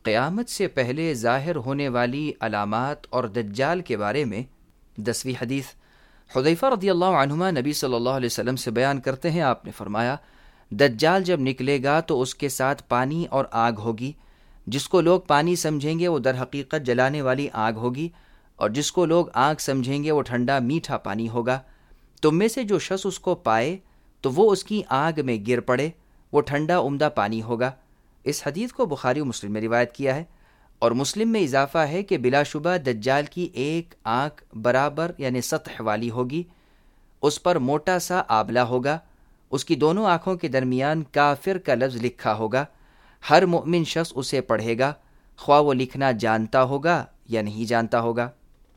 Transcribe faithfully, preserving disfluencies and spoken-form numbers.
क़यामत से पहले ज़ाहिर होने वाली अलामात और दज्जाल के बारे में। दसवीं हदीस हुज़ैफ़ा रज़ियल्लाहु अन्हुमा नबी सल्लल्लाहु अलैहि वसल्लम से बयान करते हैं, आपने फरमाया, दज्जाल जब निकलेगा तो उसके साथ पानी और आग होगी। जिसको लोग पानी समझेंगे वो दर हकीकत जलाने वाली आग होगी, और जिसको लोग आग समझेंगे वो ठंडा मीठा पानी होगा। तुम में से जो शख्स उसको पाए तो वो उसकी आग में गिर पड़े, वो ठंडा उम्दा पानी होगा। इस हदीस को बुखारी और मुस्लिम में रिवायत किया है, और मुस्लिम में इजाफा है कि बिलाशुबा दज्जाल की एक आँख बराबर यानी सतह वाली होगी, उस पर मोटा सा आबला होगा, उसकी दोनों आँखों के दरमियान काफिर का लफ्ज़ लिखा होगा। हर मोमिन शख्स उसे पढ़ेगा, ख्वाह वो लिखना जानता होगा या नहीं जानता होगा।